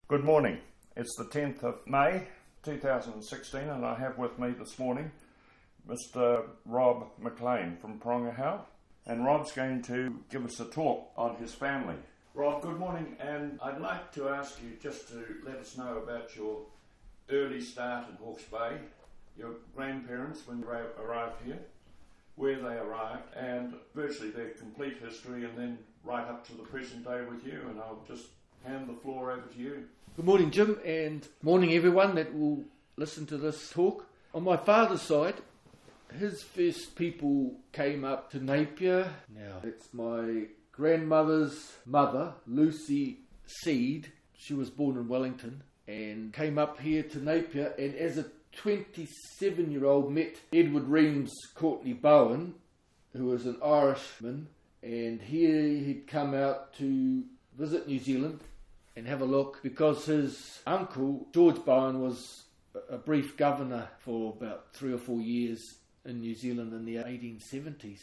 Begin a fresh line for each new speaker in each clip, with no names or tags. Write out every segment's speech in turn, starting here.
Good morning. It's the 10th of May 2016 and I have with me this morning Mr. Rob McLean from Porongahau, and Rob's going to give us a talk on his family. Rob, good morning, and I'd like to ask you just to let us know about your early start in Hawke's Bay, your grandparents when they arrived here, where they arrived, and virtually their complete history, and then right up to the present day with you, and I'll just hand the floor over to you.
Good morning, Jim, and morning everyone that will listen to this talk. On my father's side, his first people came up to Napier. Now, it's my grandmother's mother, Lucy Seed. She was born in Wellington and came up here to Napier, and as a 27-year-old met Edward Reams Courtney Bowen, who was an Irishman, and here he'd come out to visit New Zealand and have a look because his uncle, George Bowen, was a brief governor for about 3 or 4 years in New Zealand in the 1870s.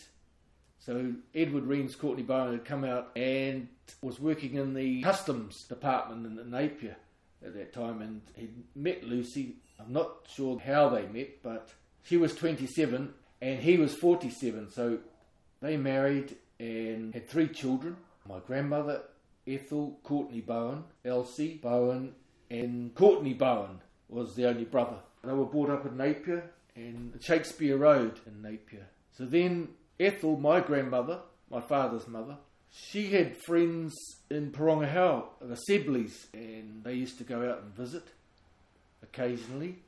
So Edward Reams Courtney Bowen had come out and was working in the customs department in Napier at that time, and he'd met Lucy. I'm not sure how they met, but she was 27 and he was 47. So they married and had 3 children. My grandmother, Ethel Courtney Bowen, Elsie Bowen, and Courtney Bowen was the only brother. They were brought up in Napier and Shakespeare Road in Napier. So then Ethel, my grandmother, my father's mother, she had friends in Porongahau, the Sebleys, and they used to go out and visit occasionally.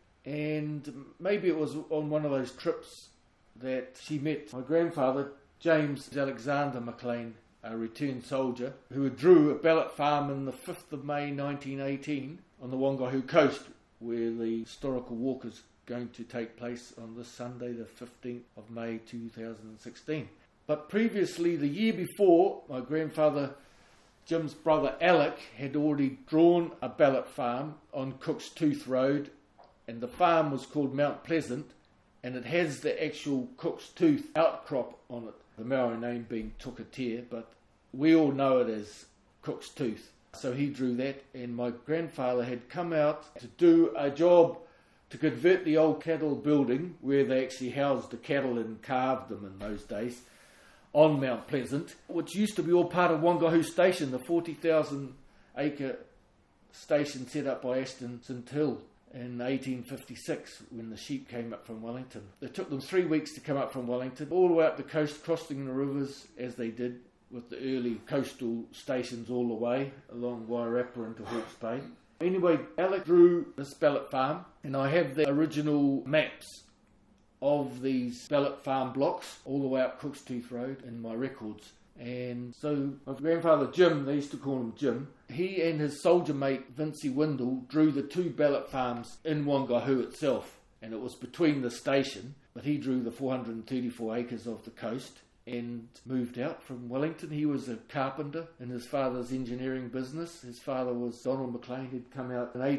And maybe it was on one of those trips that she met my grandfather, James Alexander McLean, a returned soldier, who drew a ballot farm on the 5th of May 1918 on the Whangahu coast, where the historical walk is going to take place on this Sunday, the 15th of May 2016. But previously, the year before, my grandfather Jim's brother Alec had already drawn a ballot farm on Cook's Tooth Road, and the farm was called Mount Pleasant, and it has the actual Cook's Tooth outcrop on it, the Maori name being Tukatea, but we all know it as Cook's Tooth. So he drew that, and my grandfather had come out to do a job to convert the old cattle building, where they actually housed the cattle and carved them in those days, on Mount Pleasant, which used to be all part of Whangahu Station, the 40,000 acre station set up by Aston St Hill in 1856 when the sheep came up from Wellington. It took them 3 weeks to come up from Wellington, all the way up the coast, crossing the rivers as they did with the early coastal stations all the way along Wairarapa into Hawke's Bay. Anyway, Alec drew this ballot farm, and I have the original maps of these ballot farm blocks all the way up Cook's Tooth Road in my records. And so my grandfather Jim, they used to call him Jim, he and his soldier mate Vincey Windle drew the 2 ballot farms in Whangahu itself, and it was between the station, but he drew the 434 acres of the coast and moved out from Wellington. He was a carpenter in his father's engineering business. His father was Donald McLean, who'd come out in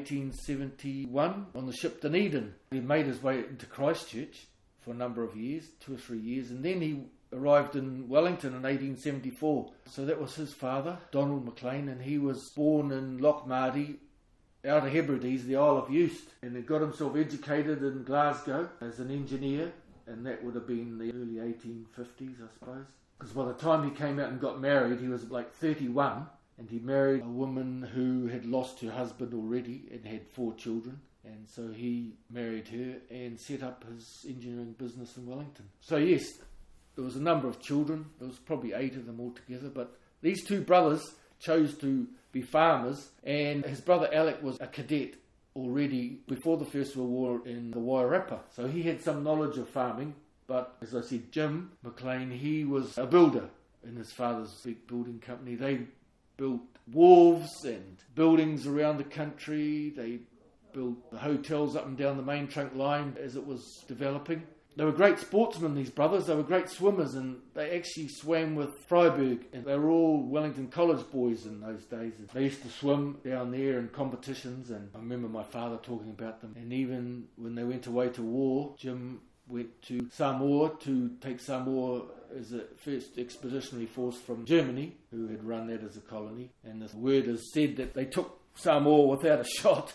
1871 on the ship Dunedin. He made his way into Christchurch for a number of years, 2 or 3 years, and then he arrived in Wellington in 1874. So that was his father, Donald McLean, and he was born in Lochmarty, out of Hebrides, the Isle of Uist, and he got himself educated in Glasgow as an engineer, and that would have been the early 1850s, I suppose. Because by the time he came out and got married, he was like 31, and he married a woman who had lost her husband already and had 4 children. And so he married her and set up his engineering business in Wellington. So yes, there was a number of children. There was probably 8 of them altogether. But these 2 brothers chose to be farmers. And his brother Alec was a cadet already before the First World War in the Wairarapa. So he had some knowledge of farming. But as I said, Jim McLean, he was a builder in his father's big building company. They built wharves and buildings around the country. They built the hotels up and down the main trunk line as it was developing. They were great sportsmen, these brothers. They were great swimmers, and they actually swam with Freiburg, and they were all Wellington College boys in those days. They used to swim down there in competitions, and I remember my father talking about them. And even when they went away to war, Jim went to Samoa to take Samoa as a first expeditionary force from Germany, who had run that as a colony. And the word is said that they took Samoa without a shot.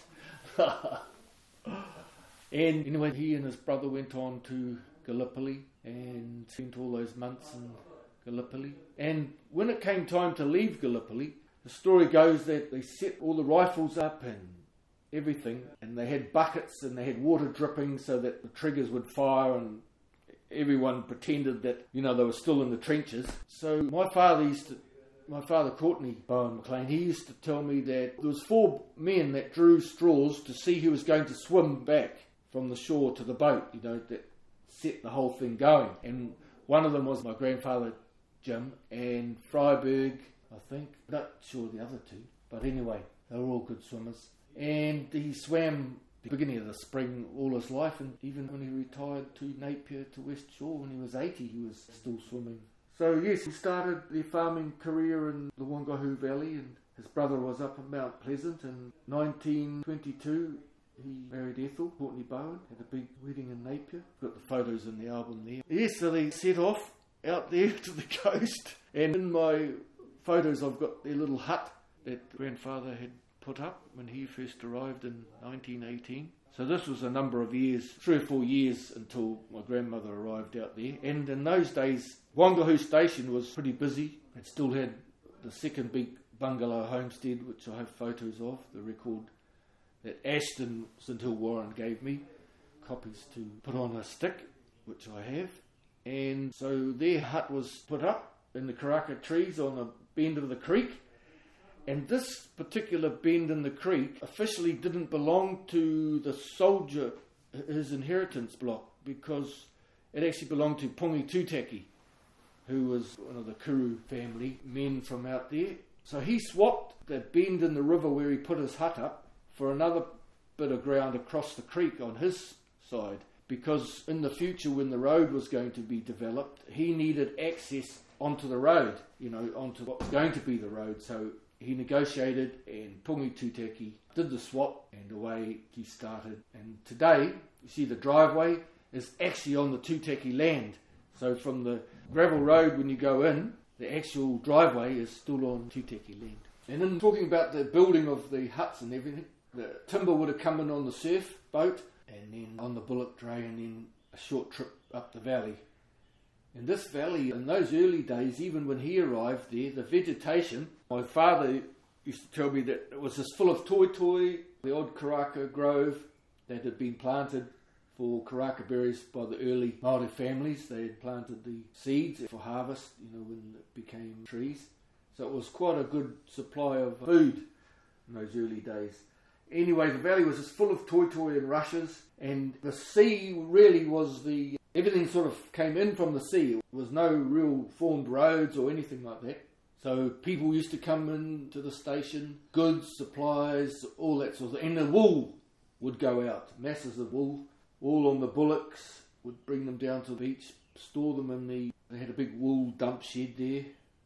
And anyway, he and his brother went on to Gallipoli and spent all those months in Gallipoli. And when it came time to leave Gallipoli, the story goes that they set all the rifles up and everything, and they had buckets and they had water dripping so that the triggers would fire, and everyone pretended that, they were still in the trenches. So my father, Courtney Bowen McLean, he used to tell me that there was 4 men that drew straws to see who was going to swim back from the shore to the boat, that set the whole thing going. And one of them was my grandfather, Jim, and Freiberg, I think. Not sure the other 2. But anyway, they were all good swimmers. And he swam the beginning of the spring all his life, and even when he retired to Napier, to West Shore, when he was 80, he was still swimming. So yes, he started their farming career in the Wangahoo Valley, and his brother was up at Mount Pleasant. In 1922, he married Ethel, Courtney Bowen, had a big wedding in Napier. Got the photos in the album there. Yes, so they set off out there to the coast, and in my photos I've got their little hut that grandfather had put up when he first arrived in 1918. So this was a number of years, 3 or 4 years, until my grandmother arrived out there. And in those days, Wangahoo Station was pretty busy. It still had the second big bungalow homestead, which I have photos of, the record that Ashton St Hill Warren gave me, copies to put on a stick, which I have. And so their hut was put up in the karaka trees on a bend of the creek. And this particular bend in the creek officially didn't belong to the soldier, his inheritance block, because it actually belonged to Pongi Tutaki, who was one of the Kuru family men from out there. So he swapped the bend in the river where he put his hut up for another bit of ground across the creek on his side, because in the future, when the road was going to be developed, he needed access onto the road, onto what was going to be the road. So he negotiated, and Pongi Tutaki did the swap, and away he started. And today, you see the driveway is actually on the Tutaki land. So from the gravel road when you go in, the actual driveway is still on Tutaki land. And in talking about the building of the huts and everything, the timber would have come in on the surf boat, and then on the bullock dray, and then a short trip up the valley. In this valley, in those early days, even when he arrived there, the vegetation, my father used to tell me that it was just full of toi, the odd karaka grove that had been planted for karaka berries by the early Māori families. They had planted the seeds for harvest, when it became trees. So it was quite a good supply of food in those early days. Anyway, the valley was just full of toi and rushes, and the sea really was everything sort of came in from the sea. There was no real formed roads or anything like that. So people used to come in to the station, goods, supplies, all that sort of thing. And the wool would go out, masses of wool, all on the bullocks, would bring them down to the beach, store them they had a big wool dump shed there,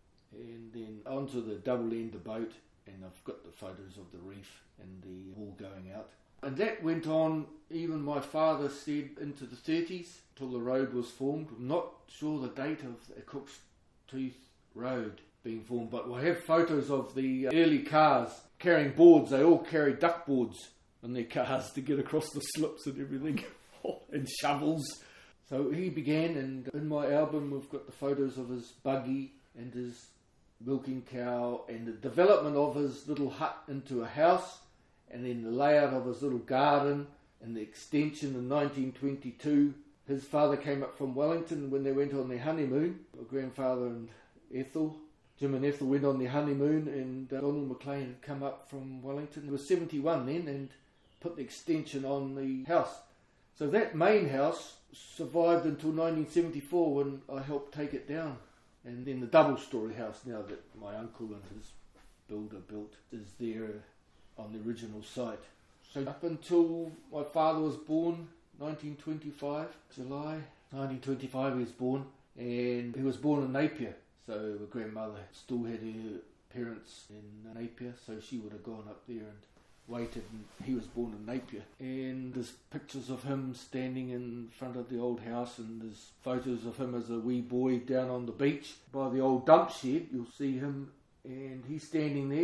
and then onto the double-ender boat. And I've got the photos of the reef and the wool going out. And that went on, even my father said, into the 30s, till the road was formed. I'm not sure the date of the Cook's Tooth Road being formed, but we'll have photos of the early cars carrying boards. They all carried duck boards in their cars to get across the slips and everything, and shovels. So he began, and in my album we've got the photos of his buggy and his milking cow, and the development of his little hut into a house, and then the layout of his little garden, and the extension in 1922. His father came up from Wellington when they went on their honeymoon. My grandfather and Ethel, Jim and Ethel, went on their honeymoon, and Donald McLean had come up from Wellington. He was 71 then, and put the extension on the house. So that main house survived until 1974, when I helped take it down. And then the double-storey house now that my uncle and his builder built is there on the original site. So up until my father was born, 1925, July 1925 he was born, and he was born in Napier. So my grandmother still had her parents in Napier, so she would have gone up there and waited, and he was born in Napier. And there's pictures of him standing in front of the old house, and there's photos of him as a wee boy down on the beach by the old dump shed. You'll see him, and he's standing there,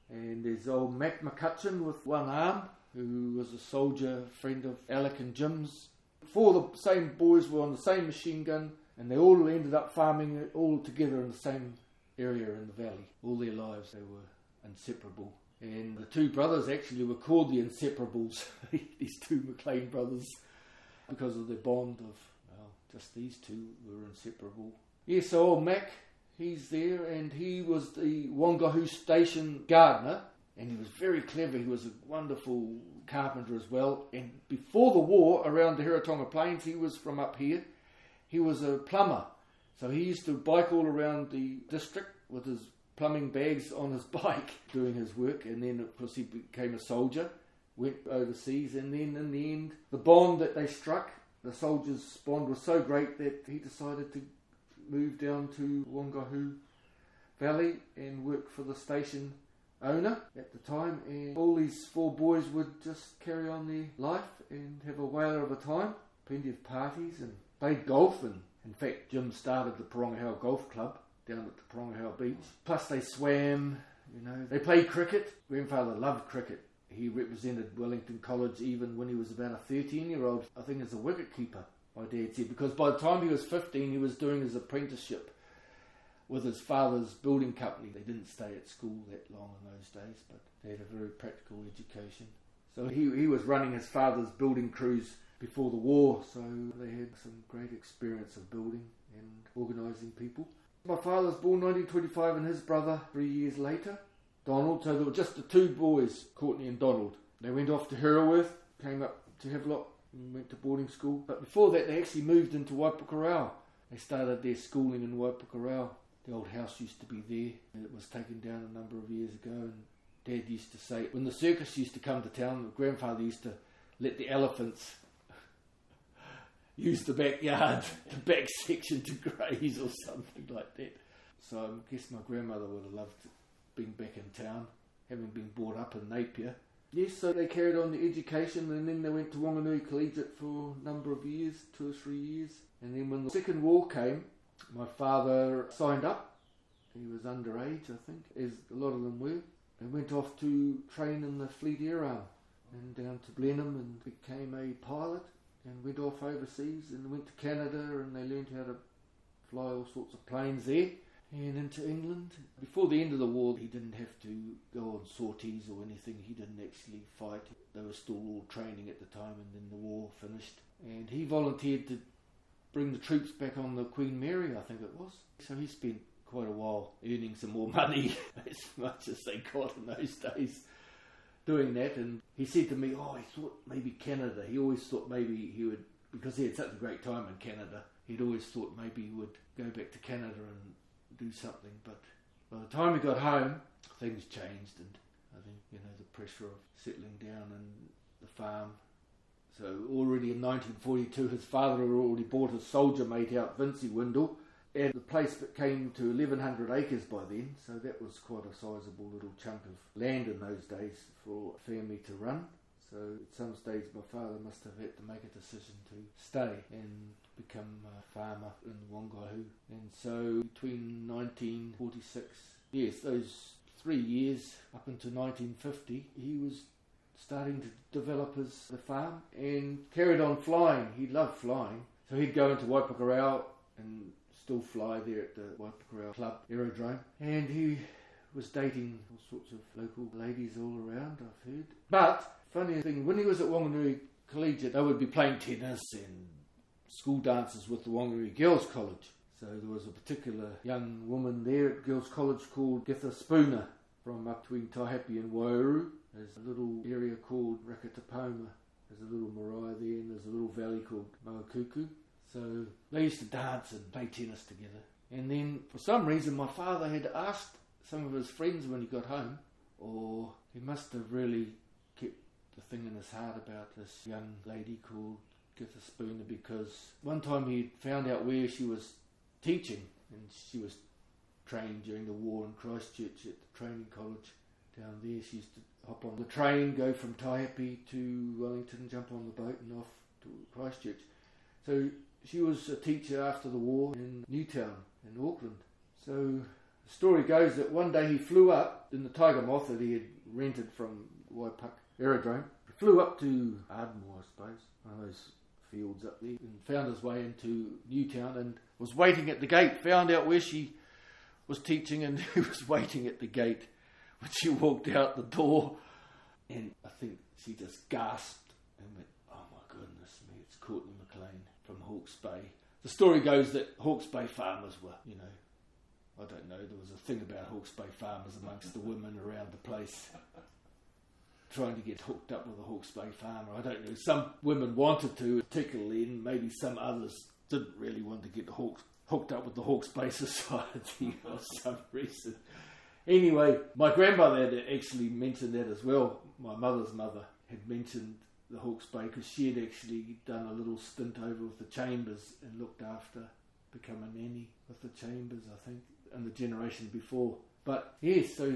And there's old Mac McCutcheon with one arm, who was a soldier, friend of Alec and Jim's. 4 of the same boys were on the same machine gun, and they all ended up farming all together in the same area in the valley. All their lives they were inseparable. And the 2 brothers actually were called the Inseparables, these 2 McLean brothers, because of their bond of, well, just these 2 were inseparable. Yes, so old Mac, he's there, and he was the Wangahoo Station gardener, and he was very clever. He was a wonderful carpenter as well. And before the war, around the Hiratonga Plains, he was from up here, he was a plumber. So he used to bike all around the district with his plumbing bags on his bike doing his work, and then of course he became a soldier, went overseas, and then in the end the bond that they struck, the soldiers' bond was so great that he decided to move down to Wangahoo Valley and work for the station owner at the time, and all these 4 boys would just carry on their life and have a whaler of a time, plenty of parties, and played golf. And in fact Jim started the Porongahau Golf Club down at the Porongahau beach. Plus they swam, they played cricket. Grandfather loved cricket. He represented Wellington College even when he was about a 13-year-old, I think, as a wicket-keeper, my dad said, because by the time he was 15 he was doing his apprenticeship with his father's building company. They didn't stay at school that long in those days, but they had a very practical education. So he was running his father's building crews before the war, so they had some great experience of building and organising people. My father was born 1925 and his brother 3 years later, Donald. So there were just the 2 boys, Courtney and Donald. They went off to Hiraworth, came up to Havelock and went to boarding school. But before that they actually moved into Waipukurau. They started their schooling in Waipukurau. The old house used to be there, and it was taken down a number of years ago. And Dad used to say, when the circus used to come to town, grandfather used to let the elephants use the backyard, the back section to graze or something like that. So I guess my grandmother would have loved being back in town, having been brought up in Napier. Yes, so they carried on the education, and then they went to Wanganui Collegiate for a number of years, 2 or 3 years. And then when the Second War came, my father signed up. He was underage, I think, as a lot of them were, and went off to train in the Fleet Air Arm and down to Blenheim and became a pilot, and went off overseas and went to Canada, and they learned how to fly all sorts of planes there, and into England. Before the end of the war, he didn't have to go on sorties or anything. He didn't actually fight. They were still all training at the time, and then the war finished. And he volunteered to bring the troops back on the Queen Mary, I think it was. So he spent quite a while earning some more money, as much as they got in those days, doing that. And he said to me, he thought maybe Canada. He always thought maybe he would, because he had such a great time in Canada, he'd always thought maybe he would go back to Canada and do something. But by the time he got home, things changed, and I think, the pressure of settling down in the farm. So already in 1942, his father had already bought his soldier mate out, Vincey Windle, and the place came to 1,100 acres by then, so that was quite a sizable little chunk of land in those days for a family to run. So at some stage my father must have had to make a decision to stay and become a farmer in Wangahoo. And so between 1946, those 3 years up until 1950, he was starting to develop the farm and carried on flying. He loved flying, so he'd go into Waipukurau and still fly there at the Waipukurau Club Aerodrome, and he was dating all sorts of local ladies all around, I've heard. But funny thing, when he was at Wanganui Collegiate, they would be playing tennis and school dances with the Wanganui Girls College. So there was a particular young woman there at Girls College called Githa Spooner, from up between Taihape and Waiouru. There's a little area called Rakatapoma. There's a little marae there, and there's a little valley called Maukuku. So they used to dance and play tennis together. And then, for some reason, my father had asked some of his friends when he got home, or he must have really kept the thing in his heart about this young lady called Githa Spooner, because one time he found out where she was teaching, and she was trained during the war in Christchurch at the training college down there. She used to hop on the train, go from Taihape to Wellington, jump on the boat and off to Christchurch. So she was a teacher after the war in Newtown in Auckland. So The story goes that one day he flew up in the Tiger Moth that he had rented from Waipuck Aerodrome. He flew up to Ardmore, I suppose, one of those fields up there, and found his way into Newtown and was waiting at the gate, found out where she was teaching, and he was waiting at the gate when she walked out the door. And I think she just gasped and went, "Oh my goodness me, it's Courtney McLean from Hawke's Bay." The story goes that Hawke's Bay farmers were, I don't know, there was a thing about Hawke's Bay farmers amongst the women around the place trying to get hooked up with a Hawke's Bay farmer. I don't know, some women wanted to, particularly, and maybe some others didn't really want to get hooked up with the Hawke's Bay Society for some reason. Anyway, my grandmother had actually mentioned that as well. My mother's mother had mentioned the Hawke's Bay because she had actually done a little stint over with the Chambers and looked after, become a nanny with the Chambers, I think, and the generation before. But yes, so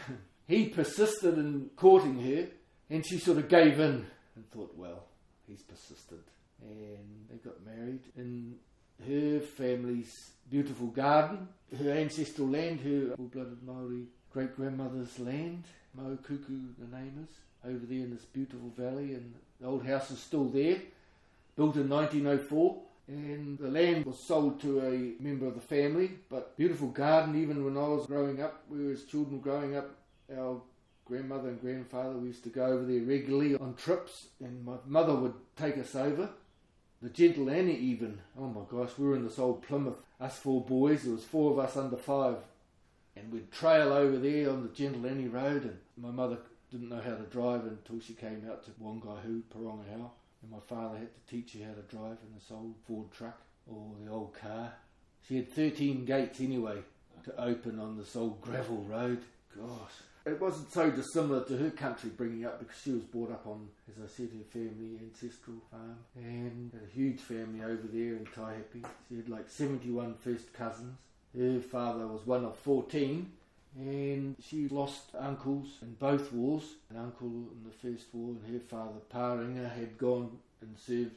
he persisted in courting her, and she sort of gave in and thought, well, he's persistent. And they got married in her family's beautiful garden, her ancestral land, her full-blooded Māori great-grandmother's land, Maukuku the name is, over there in this beautiful valley, and the old house is still there, built in 1904, and the land was sold to a member of the family, but beautiful garden. Even when I was growing up, we were as children growing up, our grandmother and grandfather, we used to go over there regularly on trips, and my mother would take us over. The Gentle Annie even, oh my gosh, we were in this old Plymouth, us 4 boys, there was 4 of us under 5, and we'd trail over there on the Gentle Annie Road, and my mother didn't know how to drive until she came out to Wangaihu, Porongahau, and my father had to teach her how to drive in this old Ford truck, or the old car. She had 13 gates anyway to open on this old gravel road. Gosh. It wasn't so dissimilar to her country bringing up, because she was brought up on, as I said, her family ancestral farm, and had a huge family over there in Taihape. She had like 71 first cousins. Her father was one of 14, and she lost uncles in both wars. An uncle in the first war, and her father, Pāringa, had gone and served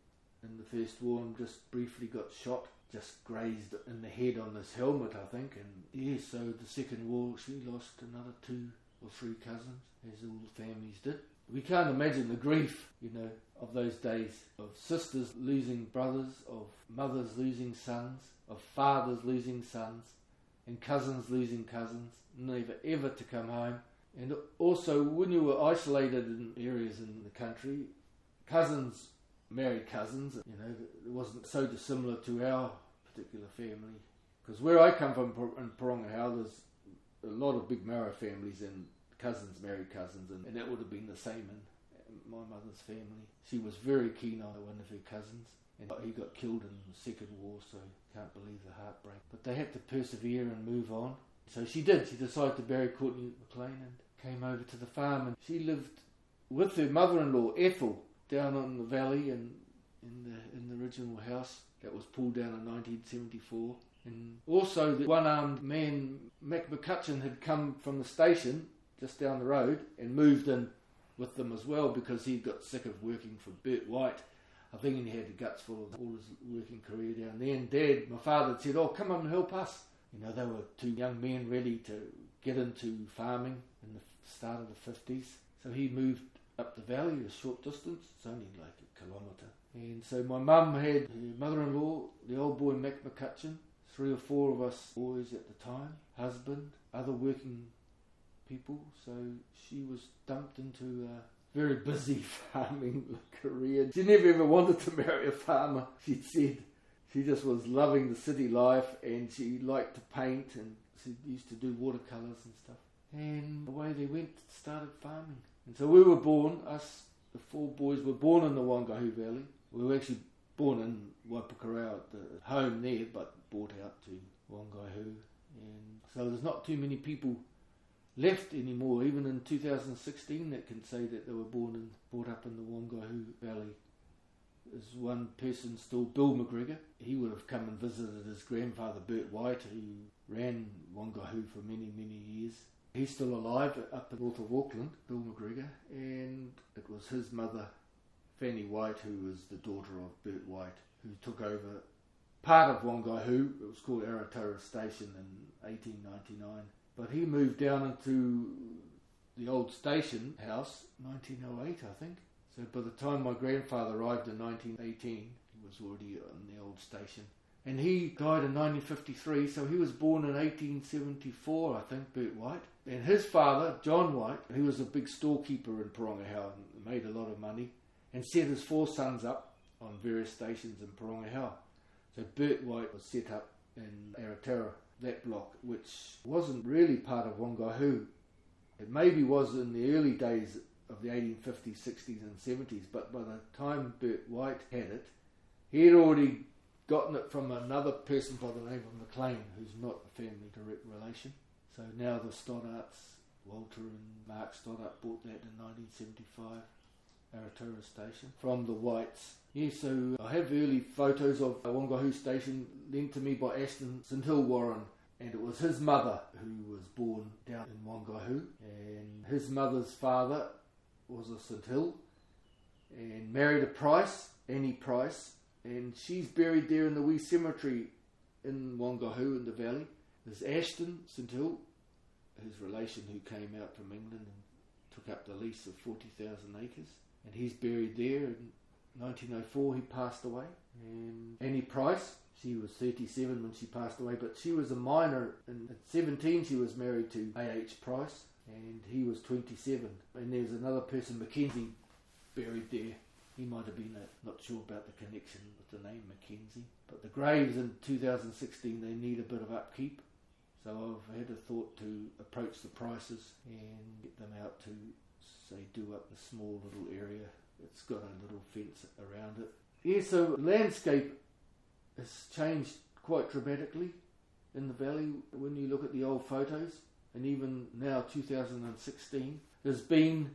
in the first war and just briefly got shot. Just grazed in the head on this helmet, I think, and yeah, so the second war she lost another 2 or 3 cousins, as all families did. We can't imagine the grief, of those days, of sisters losing brothers, of mothers losing sons, of fathers losing sons, and cousins losing cousins, never ever to come home. And also, when you were isolated in areas in the country, cousins married cousins, it wasn't so dissimilar to our particular family. Because where I come from in Porongahau, there's a lot of big Mara families, and cousins married cousins, and that would have been the same in my mother's family. She was very keen on one of her cousins, and he got killed in the Second War, so can't believe the heartbreak. But they had to persevere and move on. So she did. She decided to marry Courtney McLean and came over to the farm, and she lived with her mother-in-law, Ethel, down on the valley and in the original house that was pulled down in 1974. And also the one-armed man, Mac McCutcheon, had come from the station just down the road and moved in with them as well, because he got sick of working for Bert White. I think he had the guts for all his working career down there. And Dad, my father, said, "Oh, come on and help us." They were 2 young men ready to get into farming in the start of the 50s. So he moved up the valley a short distance. It's only like a kilometre. And so my mum had her mother-in-law, the old boy Mac McCutcheon, 3 or 4 of us boys at the time, husband, other working people. So she was dumped into a very busy farming career. She never ever wanted to marry a farmer, she'd said. She just was loving the city life, and she liked to paint, and she used to do watercolours and stuff. And away they went, started farming. And so we were born, us, the 4 boys, were born in the Wangaihu Valley. We were actually born in Waipukurau at the home there, but brought out to Wangaihu. And so there's not too many people left anymore, even in 2016, that can say that they were born and brought up in the Wangaihu Valley. There's one person still, Bill McGregor. He would have come and visited his grandfather, Bert White, who ran Wangaihu for many, many years. He's still alive up north of Auckland, Bill McGregor, and it was his mother, Fanny White, who was the daughter of Bert White, who took over part of Wangaihu. It was called Aratara Station in 1899. But he moved down into the old station house, 1908, I think. So by the time my grandfather arrived in 1918, he was already on the old station. And he died in 1953, so he was born in 1874, I think, Bert White. And his father, John White, he was a big storekeeper in Porongahau and made a lot of money, and set his 4 sons up on various stations in Porongahau. So Bert White was set up in Aratara, that block, which wasn't really part of Wangaihu. It maybe was in the early days of the 1850s, 60s and 70s, but by the time Bert White had it, he had already gotten it from another person by the name of McLean, who's not a family direct relation. So now the Stoddarts, Walter and Mark Stoddart, bought that in 1975, Aratara Station, from the Whites. Yeah, so I have early photos of Wangaihu Station linked to me by Ashton St Hill Warren, and it was his mother who was born down in Wangaihu, and his mother's father was a St Hill, and married a Price, Annie Price, and she's buried there in the wee cemetery in Wangaihu in the valley. There's Ashton St Hill, his relation who came out from England and took up the lease of 40,000 acres, and he's buried there. In 1904 he passed away. And Annie Price, she was 37 when she passed away, but she was a minor, and at 17 she was married to A.H. Price, and he was 27. And there's another person, Mackenzie, buried there. He might have been not sure about the connection with the name Mackenzie. But the graves in 2016, they need a bit of upkeep. So I've had a thought to approach the Prices and get them out to, say, do up the small little area. It's got a little fence around it. Yeah, so the landscape has changed quite dramatically in the valley when you look at the old photos. And even now, 2016, there's been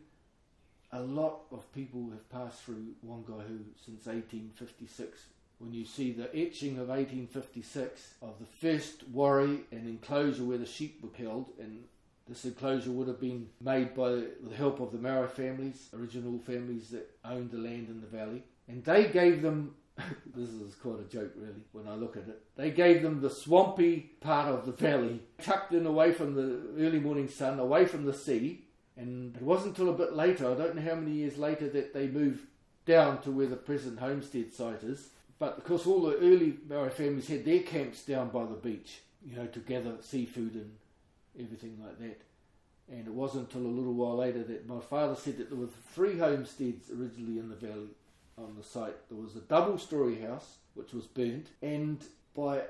a lot of people have passed through Wangaihu since 1856. When you see the etching of 1856 of the first warri and enclosure where the sheep were held, and this enclosure would have been made by the help of the Mara families, original families that owned the land in the valley. And they gave them, this is quite a joke really when I look at it, they gave them the swampy part of the valley, tucked in away from the early morning sun, away from the sea. And it wasn't until a bit later, I don't know how many years later, that they moved down to where the present homestead site is. But of course all the early Maori families had their camps down by the beach, to gather seafood and everything like that. And it wasn't until a little while later that my father said that there were 3 homesteads originally in the valley on the site. There was a double-storey house, which was burnt, and by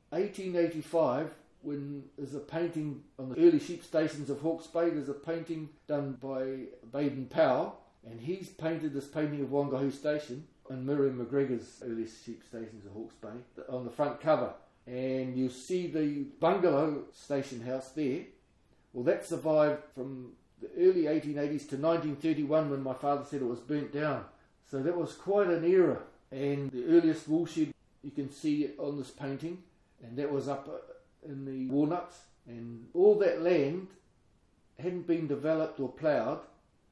1885, when there's a painting on the early sheep stations of Hawke's Bay, there's a painting done by Baden Powell, and he's painted this painting of Wangaihu Station and Miriam McGregor's early sheep stations of Hawke's Bay on the front cover. And you see the bungalow station house there. Well, that survived from the early 1880s to 1931 when my father said it was burnt down. So that was quite an era. And the earliest wool shed you can see on this painting, and that was up in the walnuts, and all that land hadn't been developed or ploughed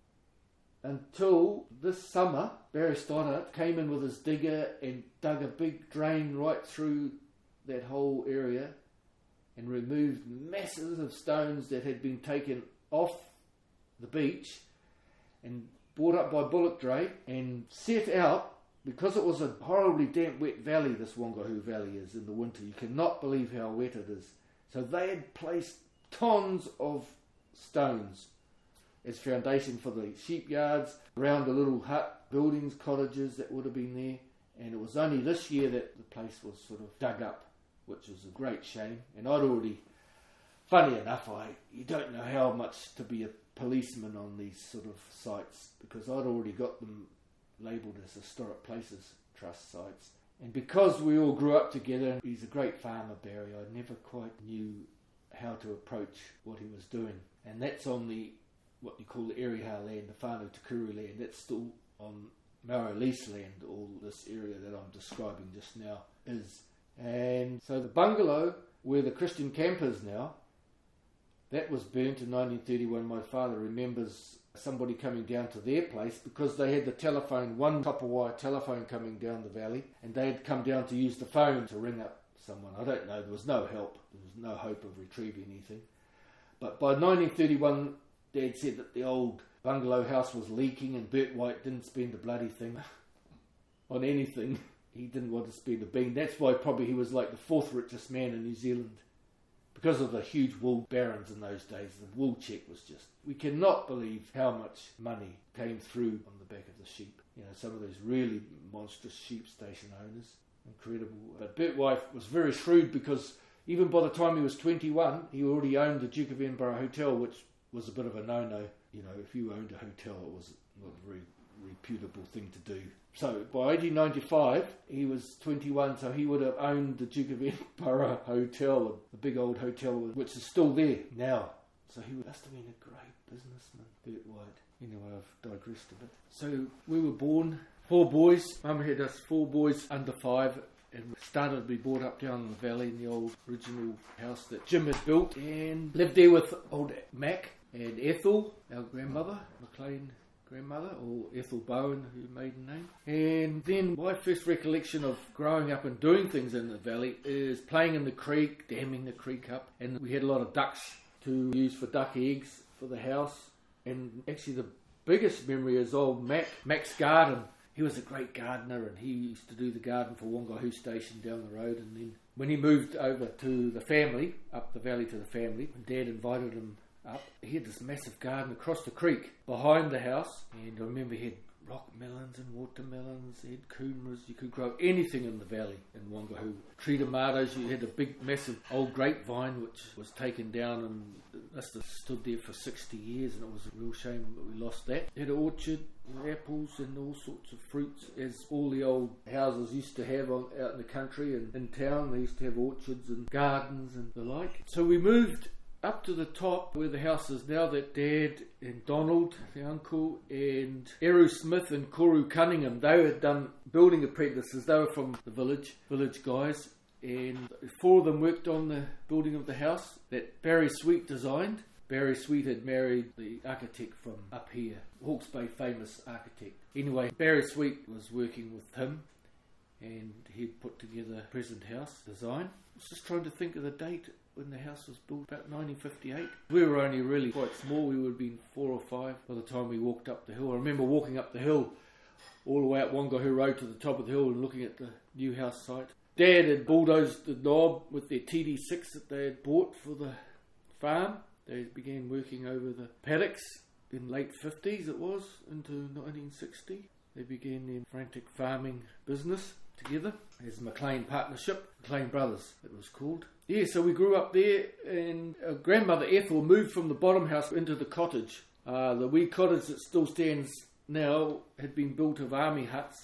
until this summer. Barry Stoddart came in with his digger and dug a big drain right through that whole area and removed masses of stones that had been taken off the beach and brought up by bullock dray and set out. Because it was a horribly damp, wet valley, this Wangaihu Valley is in the winter. You cannot believe how wet it is. So they had placed tons of stones as foundation for the sheep yards, around the little hut, buildings, cottages that would have been there. And it was only this year that the place was sort of dug up, which was a great shame. And I'd already, funny enough, you don't know how much to be a policeman on these sort of sites, because I'd already got them labelled as Historic Places Trust sites. And because we all grew up together, he's a great farmer, Barry, I never quite knew how to approach what he was doing. And that's on the, what you call the Eriha land, the Whānau Tukuru land. That's still on Maori lease land, all this area that I'm describing just now is. And so the bungalow, where the Christian camp is now, that was burnt in 1931. My father remembers somebody coming down to their place because they had the telephone, one copper wire telephone coming down the valley, and they had come down to use the phone to ring up someone. I don't know, there was no help, there was no hope of retrieving anything. But by 1931, Dad said that the old bungalow house was leaking and Bert White didn't spend a bloody thing on anything. He didn't want to spend a bean. That's why probably he was like the fourth richest man in New Zealand. Because of the huge wool barons in those days, the wool check was just... We cannot believe how much money came through on the back of the sheep. You know, some of those really monstrous sheep station owners. Incredible. But Bert White was very shrewd because even by the time he was 21, he already owned the Duke of Edinburgh Hotel, which was a bit of a no-no. You know, if you owned a hotel, it was not a very reputable thing to do. So by 1895, he was 21, so he would have owned the Duke of Edinburgh Hotel, the big old hotel, which is still there now. So he must have been a great businessman, Bert White. Anyway, I've digressed a bit. So we were born, 4 boys. Mum had us 4 boys under 5, and started to be brought up down in the valley in the old original house that Jim had built, and lived there with old Mac and Ethel, our grandmother, McLean grandmother, or Ethel Bowen, her maiden name. And then my first recollection of growing up and doing things in the valley is playing in the creek, damming the creek up, and we had a lot of ducks to use for duck eggs for the house. And actually the biggest memory is old Mac's garden. He was a great gardener, and he used to do the garden for Wangahoo Station down the road. And then when he moved over to the family, up the valley to the family, and Dad invited him up, he had this massive garden across the creek behind the house. And I remember he had rock melons and watermelons, he had coomras. You could grow anything in the valley in Wangahoo. Tree tomatoes, you had a big massive old grapevine which was taken down and must have stood there for 60 years, and it was a real shame that we lost that. It had an orchard with apples and all sorts of fruits, as all the old houses used to have out in the country and in town. They used to have orchards and gardens and the like. So we moved up to the top where the house is now, that Dad and Donald, the uncle, and Eru Smith and Koru Cunningham, they had done building apprentices. They were from the village guys, and 4 of them worked on the building of the house that Barry Sweet designed. Barry Sweet had married the architect from up here, Hawke's Bay famous architect. Anyway, Barry Sweet was working with him, and he'd put together the present house design. I was just trying to think of the date when the house was built, about 1958. We were only really quite small. We would have been 4 or 5 by the time we walked up the hill. I remember walking up the hill all the way up Wangahoo Road to the top of the hill and looking at the new house site. Dad had bulldozed the knob with their TD6 that they had bought for the farm. They began working over the paddocks in late 50s it was, into 1960. They began their frantic farming business together as McLean Partnership, McLean Brothers it was called. Yeah, so we grew up there, and our grandmother Ethel moved from the bottom house into the cottage. The wee cottage that still stands now had been built of army huts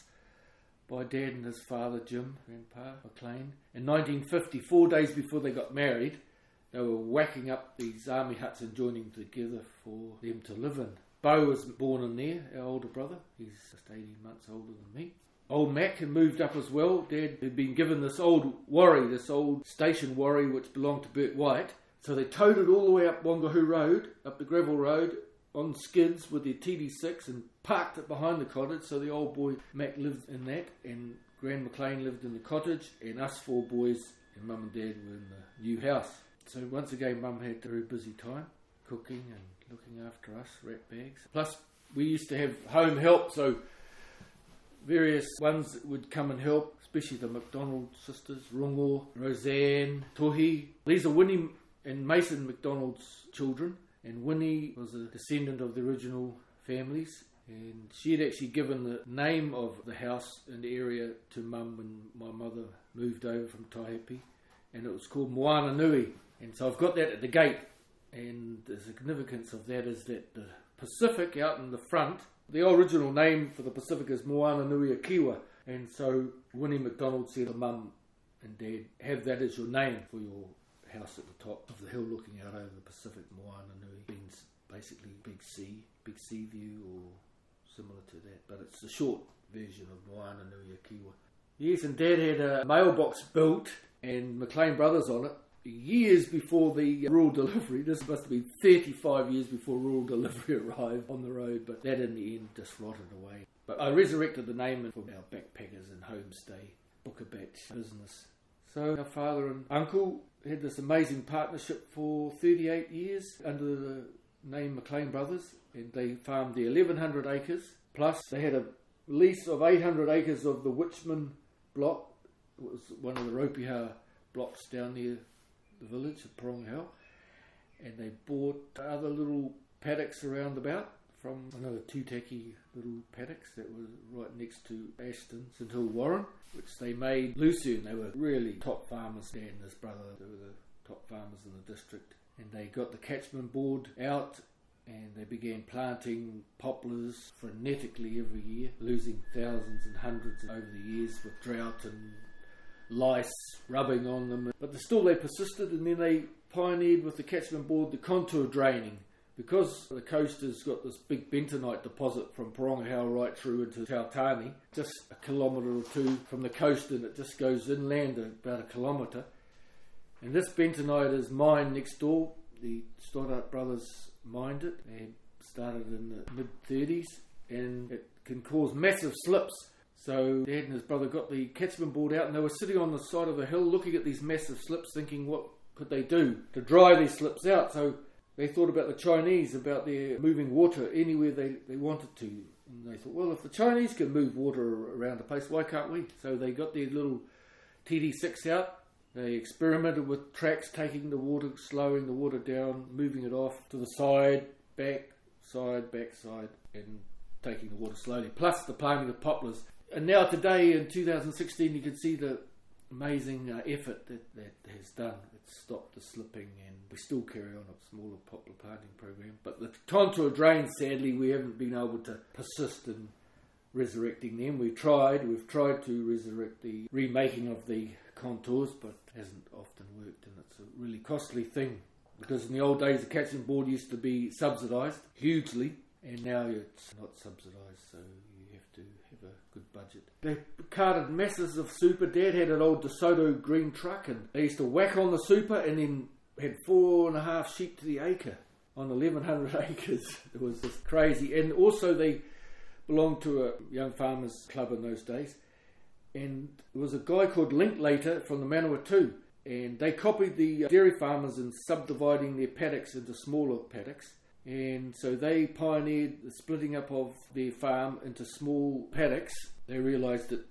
by Dad and his father Jim, Grandpa McLean. In 1950, 4 days before they got married, they were whacking up these army huts and joining together for them to live in. Bo was born in there, our older brother. He's just 18 months older than me. Old Mac had moved up as well. Dad had been given this old worry, this old station worry which belonged to Bert White. So they towed it all the way up Wangahoo Road, up the gravel road, on skids with their TD6, and parked it behind the cottage. So the old boy Mac lived in that, and Gran McLean lived in the cottage, and us 4 boys and Mum and Dad were in the new house. So once again, Mum had a very busy time, cooking and looking after us, rat bags. Plus, we used to have home help, so various ones would come and help, especially the McDonald sisters, Rungo, Roseanne, Tohi. These are Winnie and Mason McDonald's children, and Winnie was a descendant of the original families, and she had actually given the name of the house in the area to Mum when my mother moved over from Taihape, and it was called Moana Nui. And so I've got that at the gate, and the significance of that is that the Pacific out in the front, the original name for the Pacific is Moana Nui Akiwa, and so Winnie McDonald said to Mum and Dad, have that as your name for your house at the top of the hill looking out over the Pacific. Moana Nui means basically big sea view or similar to that, but it's the short version of Moana Nui Akiwa. Yes, and Dad had a mailbox built and McLean Brothers on it, years before the rural delivery. This must have been 35 years before rural delivery arrived on the road, but that in the end just rotted away. But I resurrected the name for our backpackers and homestay Bookerbatch business. So our father and uncle had this amazing partnership for 38 years under the name McLean Brothers, and they farmed the 1,100 acres, plus they had a lease of 800 acres of the Witchman block. It was one of the Ropiha blocks down near the village of Porongahau, and they bought other little paddocks around about from another Tūtaki little paddocks that was right next to Ashton, St Hill Warren, which they made lucerne. They were really top farmers. Dad and his brother, they were the top farmers in the district, and they got the catchment board out and they began planting poplars frenetically every year, losing thousands and hundreds over the years with drought and lice rubbing on them. But still they persisted, and then they pioneered with the catchment board the contour draining. Because the coast has got this big bentonite deposit from Porongahau right through into Tautani, just a kilometre or two from the coast, and it just goes inland about a kilometre. And this bentonite is mined next door. The Stoddart brothers mined it. They started in the mid-30s, and it can cause massive slips. So Dad and his brother got the catchment board out, and they were sitting on the side of a hill looking at these massive slips, thinking what could they do to dry these slips out. So they thought about the Chinese, about their moving water anywhere they wanted to. And they thought, well, if the Chinese can move water around the place, why can't we? So they got their little TD6 out. They experimented with tracks, taking the water, slowing the water down, moving it off to the side, back, side, and taking the water slowly. Plus the planting of poplars. And now today, in 2016, you can see the amazing effort that has done. It's stopped the slipping, and we still carry on a smaller poplar planting program. But the contour drains, sadly, we haven't been able to persist in resurrecting them. We've tried to resurrect the remaking of the contours, but it hasn't often worked, and it's a really costly thing. Because in the old days, the catchment board used to be subsidised hugely, and now it's not subsidised, so you have to have a good budget. They carted masses of super. Dad had an old DeSoto green truck, and they used to whack on the super and then had 4.5 sheep to the acre on 1,100 acres. It was just crazy. And also they belonged to a young farmers club in those days, and there was a guy called Linklater from the Manawatu, and they copied the dairy farmers in subdividing their paddocks into smaller paddocks. And so they pioneered the splitting up of their farm into small paddocks. They realised that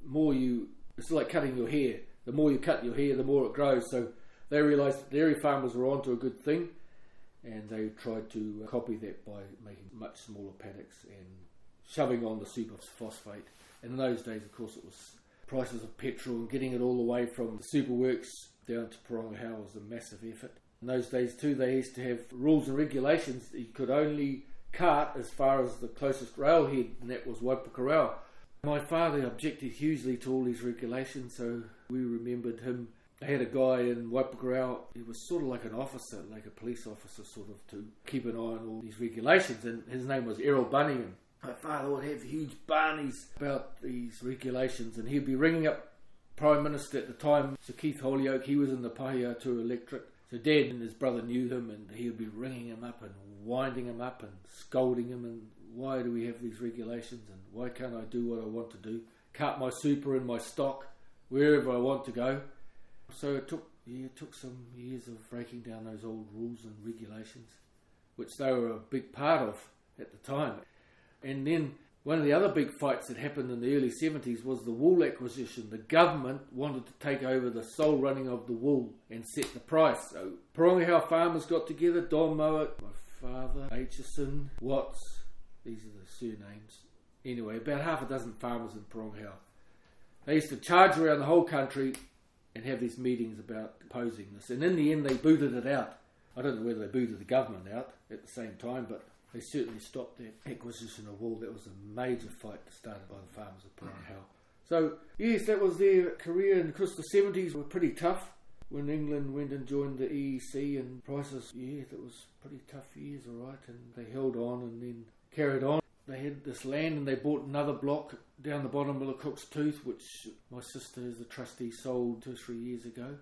it's like cutting your hair. The more you cut your hair, the more it grows. So they realised that dairy farmers were onto a good thing, and they tried to copy that by making much smaller paddocks and shoving on the super phosphate. And in those days, of course, it was prices of petrol, and getting it all the way from the super works down to Porongahau was a massive effort. In those days too, they used to have rules and regulations. You could only cart as far as the closest railhead, and that was Waipukurau. My father objected hugely to all these regulations, so we remembered him. They had a guy in Waipukurau. He was sort of like an officer, like a police officer, sort of, to keep an eye on all these regulations, and his name was Errol Bunningham. My father would have huge barneys about these regulations, and he'd be ringing up Prime Minister at the time, Sir Keith Holyoake. He was in the Pahiatua electorate. So Dad and his brother knew him, and he would be ringing him up and winding him up and scolding him, and why do we have these regulations, and why can't I do what I want to do? Cart my super and my stock wherever I want to go. So it took some years of breaking down those old rules and regulations, which they were a big part of at the time. And then one of the other big fights that happened in the early 70s was the wool acquisition. The government wanted to take over the sole running of the wool and set the price. So Porongahau farmers got together, Don Mowat, my father, Aitchison, Watts, these are the surnames. Anyway, about half a dozen farmers in Porongahau. They used to charge around the whole country and have these meetings about opposing this. And in the end, they booted it out. I don't know whether they booted the government out at the same time, but they certainly stopped that acquisition of wool. That was a major fight started by the farmers of Porongahau. So, yes, that was their career. And of course, the 70s were pretty tough when England went and joined the EEC, and prices, that was pretty tough years, all right. And they held on and then carried on. They had this land, and they bought another block down the bottom of the Cook's Tooth, which my sister, as a trustee, sold 2 or 3 years ago.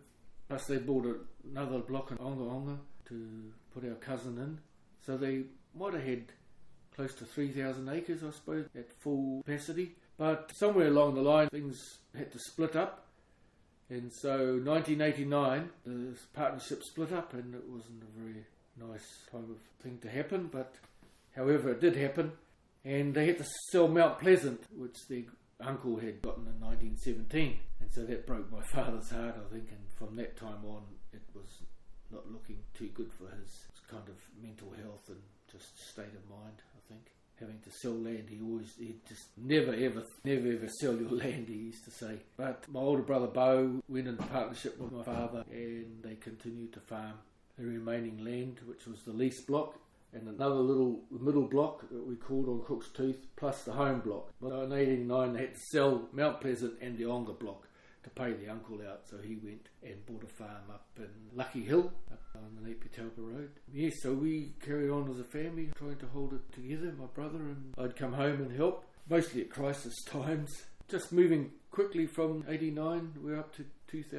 plus they bought another block in Onga to put our cousin in. So they might have had close to 3,000 acres, I suppose, at full capacity. But somewhere along the line, things had to split up. And so 1989, the partnership split up, and it wasn't a very nice type of thing to happen. But however, it did happen. And they had to sell Mount Pleasant, which their uncle had gotten in 1917. And so that broke my father's heart, I think. And from that time on, it was not looking too good for his kind of mental health and just state of mind, I think. Having to sell land, he'd just never ever sell your land, he used to say. But my older brother Bo went into partnership with my father, and they continued to farm the remaining land, which was the lease block, and another little middle block that we called on Cook's Tooth, plus the home block. But in 1989 they had to sell Mount Pleasant and the Onga block to pay the uncle out, so he went and bought a farm up in Lucky Hill, up on the Napier Taupo Road. Yes, so we carried on as a family, trying to hold it together, my brother, and I'd come home and help, mostly at crisis times. Just moving quickly from 89, we're up to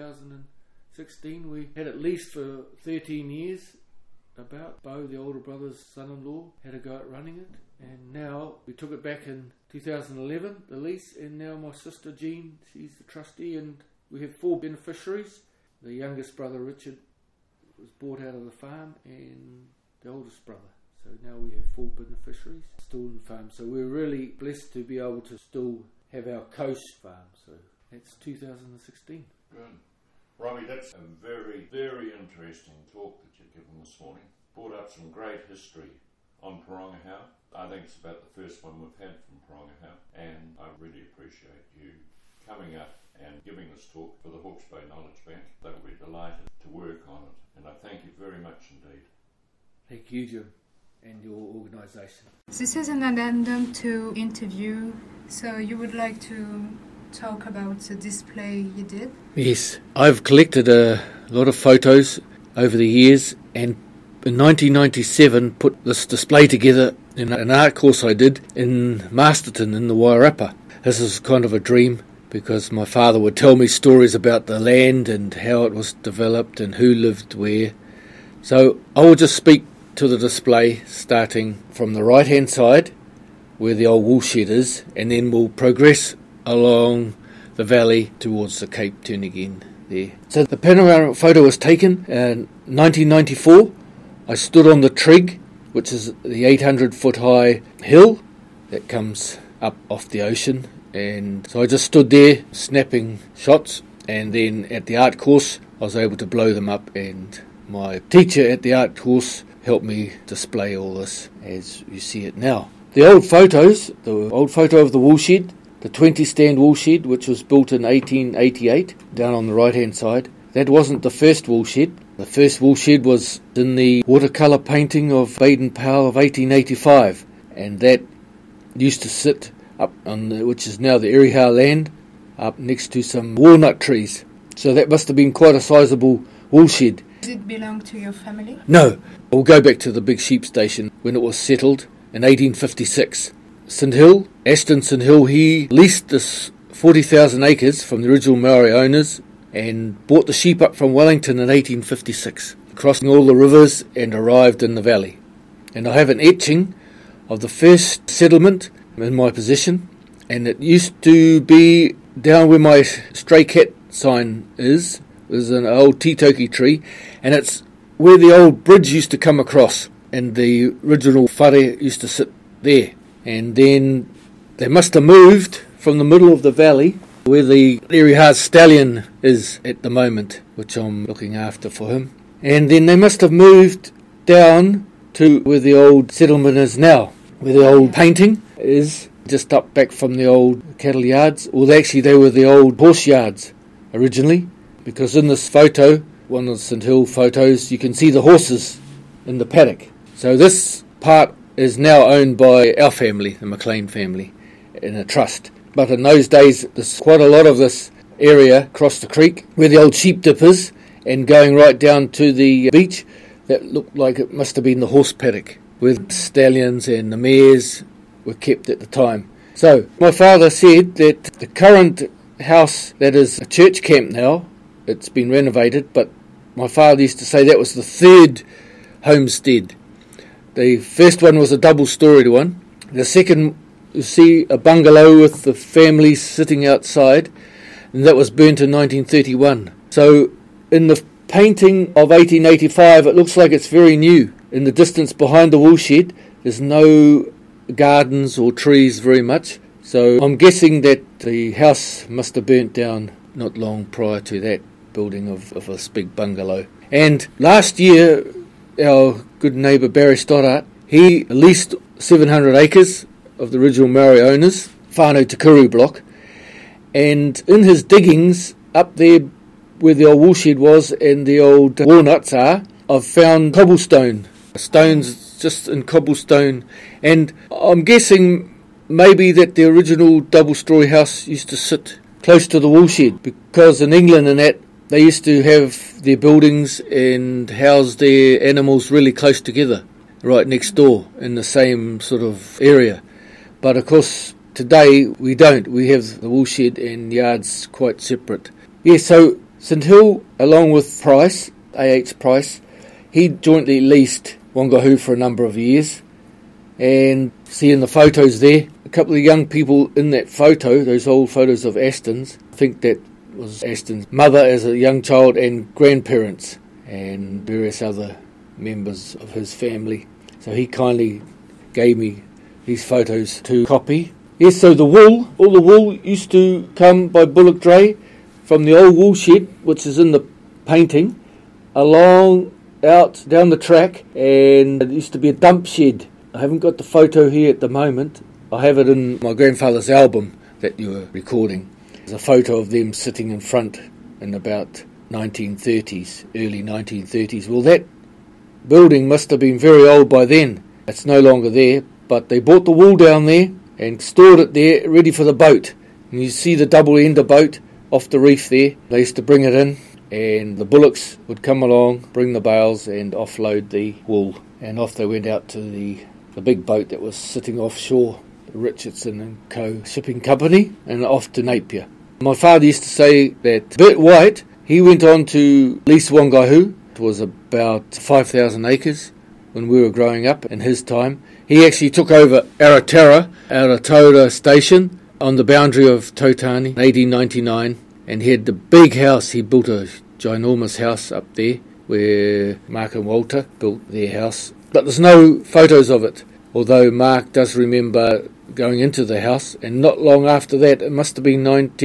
2016. We had it leased for 13 years, about. Bo, the older brother's son-in-law, had a go at running it, and now we took it back in 2011, the lease, and now my sister Jean, she's the trustee, and we have 4 beneficiaries. The youngest brother Richard was bought out of the farm, and the oldest brother. So now we have 4 beneficiaries still in the farm. So we're really blessed to be able to still have our coast farm. So that's 2016.
Good. Robbie, that's a very, very interesting talk that you've given this morning. Brought up some great history on Porongahau. I think it's about the first one we've had from Porongahau, and I really appreciate you coming up and giving this talk for the Hawke's Bay Knowledge Bank. They'll be delighted to work on it, and I thank you very much indeed.
Thank you, Jim, and your organisation.
This is an addendum to interview, so you would like to talk about the display you did?
Yes, I've collected a lot of photos over the years, and in 1997 put this display together in an art course I did in Masterton in the Wairarapa. This is kind of a dream, because my father would tell me stories about the land and how it was developed and who lived where. So I will just speak to the display starting from the right hand side where the old woolshed is, and then we'll progress along the valley towards the Cape Turnagain there. So the panoramic photo was taken in 1994. I stood on the Trig, which is the 800-foot high hill that comes up off the ocean, and so I just stood there snapping shots, and then at the art course I was able to blow them up, and my teacher at the art course helped me display all this as you see it now. The old photos, the old photo of the woolshed, the 20-stand woolshed, which was built in 1888, down on the right-hand side, that wasn't the first woolshed. The first woolshed was in the watercolour painting of Baden-Powell of 1885, and that used to sit up on which is now the Erihau land, up next to some walnut trees. So that must have been quite a sizable woolshed.
Did it belong to your family?
No. We'll go back to the big sheep station when it was settled in 1856. St Hill, Ashton St Hill, he leased this 40,000 acres from the original Maori owners and bought the sheep up from Wellington in 1856, crossing all the rivers, and arrived in the valley. And I have an etching of the first settlement in my possession, and it used to be down where my stray cat sign is. There's an old titoki tree, and it's where the old bridge used to come across, and the original whare used to sit there. And then they must have moved from the middle of the valley where the Erihau stallion is at the moment, which I'm looking after for him. And then they must have moved down to where the old settlement is now, where the old painting is, just up back from the old cattle yards. Well, actually they were the old horse yards originally, because in this photo, one of the St Hill photos, you can see the horses in the paddock. So this part is now owned by our family, the McLean family, in a trust. But in those days, there's quite a lot of this area across the creek where the old sheep dip is, and going right down to the beach, that looked like it must have been the horse paddock, where the stallions and the mares were kept at the time. So my father said that the current house that is a church camp now, it's been renovated, but my father used to say that was the third homestead. The first one was a double-storied one. The second, you see a bungalow with the family sitting outside, and that was burnt in 1931. So in the painting of 1885, it looks like it's very new. In the distance behind the woolshed, there's no gardens or trees very much. So I'm guessing that the house must have burnt down not long prior to that building of this big bungalow. And last year, our good neighbour Barry Stoddart, he leased 700 acres of the original Maori owners, Whānau Te Kuru block, and in his diggings up there where the old woolshed was and the old walnuts are, I've found cobblestone, stones just in cobblestone, and I'm guessing maybe that the original double-storey house used to sit close to the woolshed, because in England and that, they used to have their buildings and house their animals really close together, right next door in the same sort of area. But of course, today we don't. We have the woolshed and yards quite separate. Yeah, so St Hill, along with Price, A.H. Price, he jointly leased Whangahu for a number of years. And seeing the photos there, a couple of young people in that photo, those old photos of Aston's, I think that was Aston's mother as a young child and grandparents and various other members of his family. So he kindly gave me these photos to copy. Yes, so the wool, all the wool used to come by bullock dray from the old woolshed, which is in the painting, along out down the track, and it used to be a dump shed. I haven't got the photo here at the moment. I have it in my grandfather's album that you were recording. There's a photo of them sitting in front in about 1930s, early 1930s. Well, that building must have been very old by then. It's no longer there, but they brought the wool down there and stored it there ready for the boat. And you see the double-ender boat off the reef there. They used to bring it in, and the bullocks would come along, bring the bales and offload the wool. And off they went out to the big boat that was sitting offshore, the Richardson and Co. shipping company, and off to Napier. My father used to say that Bert White, he went on to lease Whangahu. It was about 5,000 acres when we were growing up in his time. He actually took over Aratara Station on the boundary of Tautani in 1899, and he had the big house. He built a ginormous house up there where Mark and Walter built their house. But there's no photos of it, although Mark does remember going into the house, and not long after that, it must have been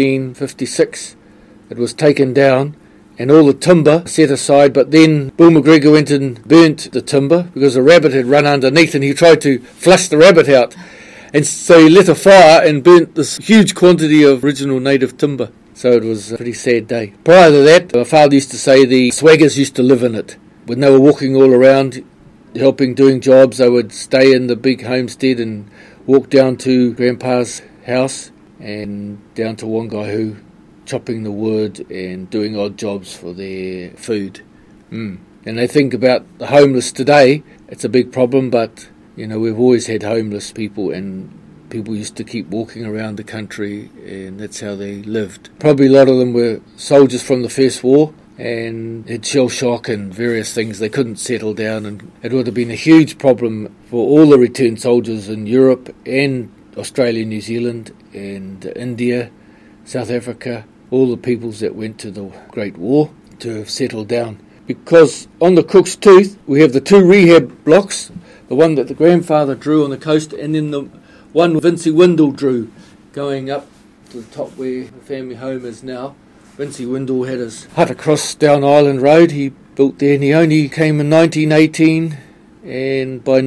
1956, it was taken down and all the timber set aside, but then Bill McGregor went and burnt the timber because a rabbit had run underneath and he tried to flush the rabbit out, and so he lit a fire and burnt this huge quantity of original native timber. So it was a pretty sad day. Prior to that, my father used to say the swaggers used to live in it. When they were walking all around helping, doing jobs, they would stay in the big homestead and walk down to Grandpa's house and down to Whangahu, chopping the wood and doing odd jobs for their food. And they think about the homeless today. It's a big problem, but you know, we've always had homeless people, and people used to keep walking around the country, and that's how they lived. Probably a lot of them were soldiers from the First War and had shell shock and various things. They couldn't settle down, and it would have been a huge problem for all the returned soldiers in Europe and Australia, New Zealand and India, South Africa, all the peoples that went to the Great War to have settled down. Because on the Cook's Tooth we have the two rehab blocks, the one that the grandfather drew on the coast, and then the one Vincey Windle drew going up to the top where the family home is now. Vincey Windle had his hut across Down Island Road. He built there, and he only came in 1918, and by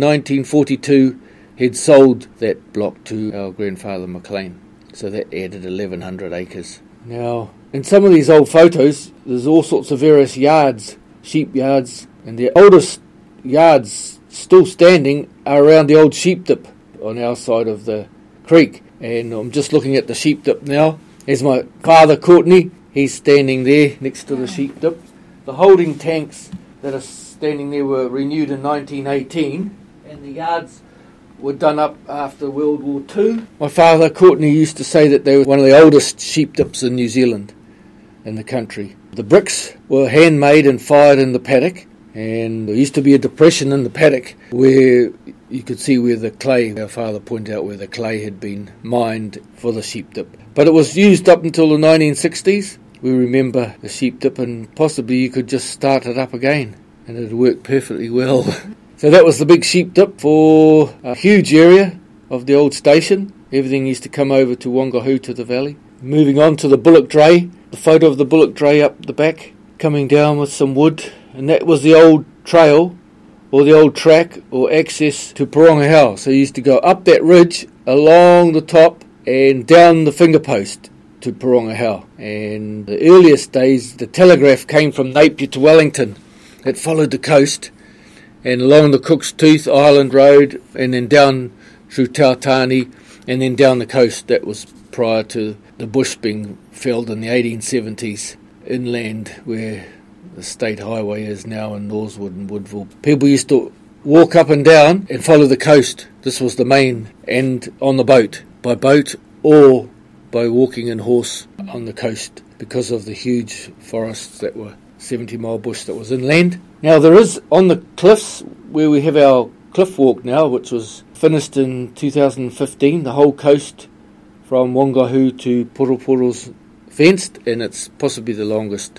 1942 he'd sold that block to our grandfather McLean. So that added 1,100 acres. Now, in some of these old photos, there's all sorts of various yards, sheep yards, and the oldest yards still standing are around the old sheep dip on our side of the creek. And I'm just looking at the sheep dip now. There's my father, Courtney. He's standing there next to the sheep dip. The holding tanks that are standing there were renewed in 1918, and the yards were done up after World War II. My father, Courtney, used to say that they were one of the oldest sheep dips in New Zealand, in the country. The bricks were handmade and fired in the paddock, and there used to be a depression in the paddock where you could see where the clay, our father pointed out where the clay had been mined for the sheep dip. But it was used up until the 1960s. We remember the sheep dip, and possibly you could just start it up again and it worked perfectly well. So that was the big sheep dip for a huge area of the old station. Everything used to come over to Wangahoo to the valley. Moving on to the bullock dray, the photo of the bullock dray up the back, coming down with some wood, and that was the old trail, or the old track, or access to Porongahau. So you used to go up that ridge, along the top, and down the finger post to Porongahau. And the earliest days, the telegraph came from Napier to Wellington. It followed the coast, and along the Cook's Tooth Island Road, and then down through Tautani, and then down the coast. That was prior to the bush being felled in the 1870s, inland where the state highway is now in Norsewood and Woodville. People used to walk up and down and follow the coast. This was the main, and on the boat, by boat or by walking in horse on the coast, because of the huge forests that were 70-mile bush that was inland. Now there is on the cliffs where we have our cliff walk now, which was finished in 2015, the whole coast from Wangahoo to Poroporo's fenced, and it's possibly the longest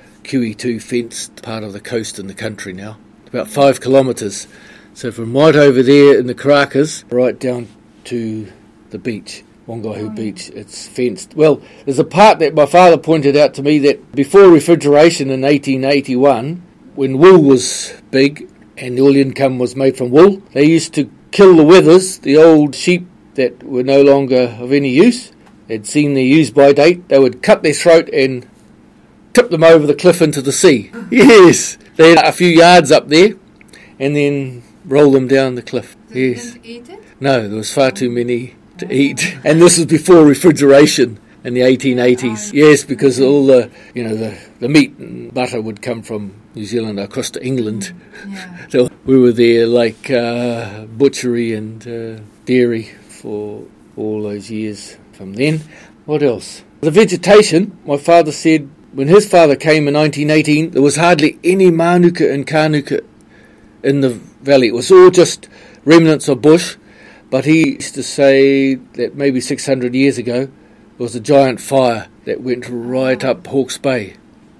QE2 fenced part of the coast in the country now, about 5 kilometres. So from right over there in the Karakas right down to the beach, Wangahoo Beach, it's fenced. Well, there's a part that my father pointed out to me that before refrigeration in 1881, when wool was big and all income was made from wool, they used to kill the wethers, the old sheep that were no longer of any use. They'd seen their use-by date. They would cut their throat and tip them over the cliff into the sea. Yes, they had a few yards up there and then roll them down the cliff.
They
Yes.
didn't eat it?
No, there was far too many to eat. And this was before refrigeration in the 1880s. Yes, because all the meat and butter would come from New Zealand across to England.
Yeah.
So we were there like butchery and dairy for all those years from then. What else? The vegetation, my father said, when his father came in 1918, there was hardly any manuka and kanuka in the valley. It was all just remnants of bush. But he used to say that maybe 600 years ago, there was a giant fire that went right up Hawke's Bay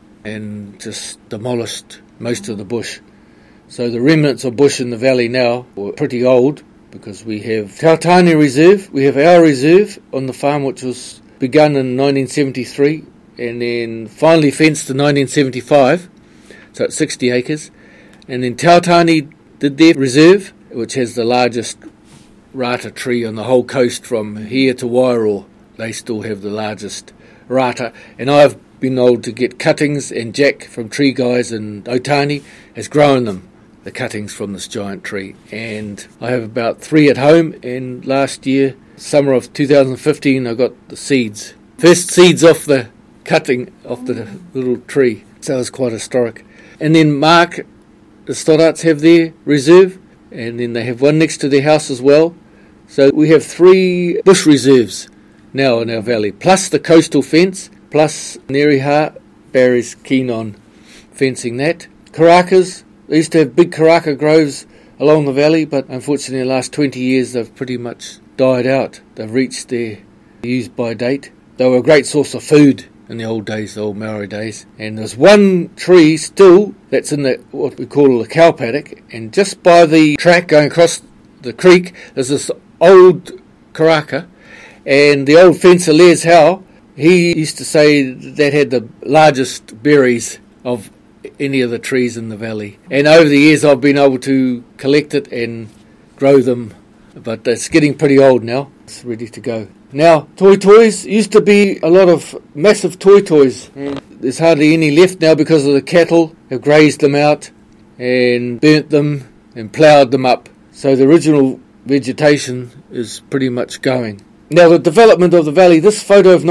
and just demolished most of the bush. So the remnants of bush in the valley now were pretty old, because we have Tautani Reserve, we have our reserve on the farm, which was begun in 1973 and then finally fenced in 1975, so it's 60 acres. And then Tautani did their reserve, which has the largest rata tree on the whole coast from here to Wairoa. They still have the largest rata, and I've been able to get cuttings, and Jack from Tree Guys in Otani has grown them, the cuttings from this giant tree. And I have about 3 at home, and last year, summer of 2015, I got the seeds. First seeds off the cutting off the little tree, so it was quite historic. And then Mark, the Stoddarts have their reserve, and then they have one next to their house as well. So we have 3 bush reserves now in our valley, plus the coastal fence, plus Neriha. Barry's keen on fencing that. Karakas, they used to have big karaka groves along the valley, but unfortunately in the last 20 years they've pretty much died out. They've reached their use-by date. They were a great source of food in the old days, the old Maori days. And there's one tree still that's in the what we call the cow paddock, and just by the track going across the creek there's this old karaka, and the old fencer Les Howe, he used to say that had the largest berries of any of the trees in the valley. And over the years I've been able to collect it and grow them, but it's getting pretty old now. It's ready to go. Now, toys used to be a lot of massive toys. There's hardly any left now because of the cattle have grazed them out and burnt them and ploughed them up. So the original vegetation is pretty much going. Now, the development of the valley, this photo of